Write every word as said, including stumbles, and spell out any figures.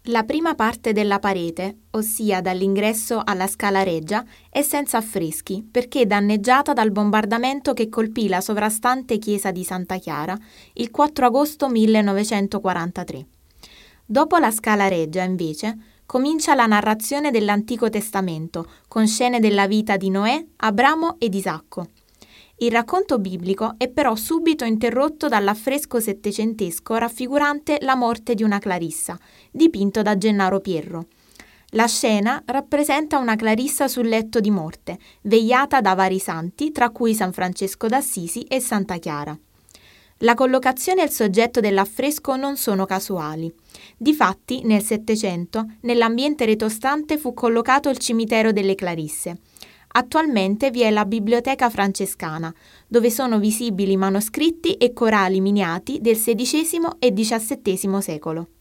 La prima parte della parete, ossia dall'ingresso alla Scala Reggia, è senza affreschi perché danneggiata dal bombardamento che colpì la sovrastante chiesa di Santa Chiara il quattro agosto millenovecentoquarantatré. Dopo la Scala Reggia, invece, comincia la narrazione dell'Antico Testamento con scene della vita di Noè, Abramo ed Isacco. Il racconto biblico è però subito interrotto dall'affresco settecentesco raffigurante la morte di una Clarissa, dipinto da Gennaro Pierro. La scena rappresenta una Clarissa sul letto di morte, vegliata da vari santi, tra cui San Francesco d'Assisi e Santa Chiara. La collocazione e il soggetto dell'affresco non sono casuali. Difatti, nel Settecento, nell'ambiente retostante fu collocato il cimitero delle Clarisse. Attualmente vi è la Biblioteca Francescana, dove sono visibili manoscritti e corali miniati del sedicesimo e diciassettesimo secolo.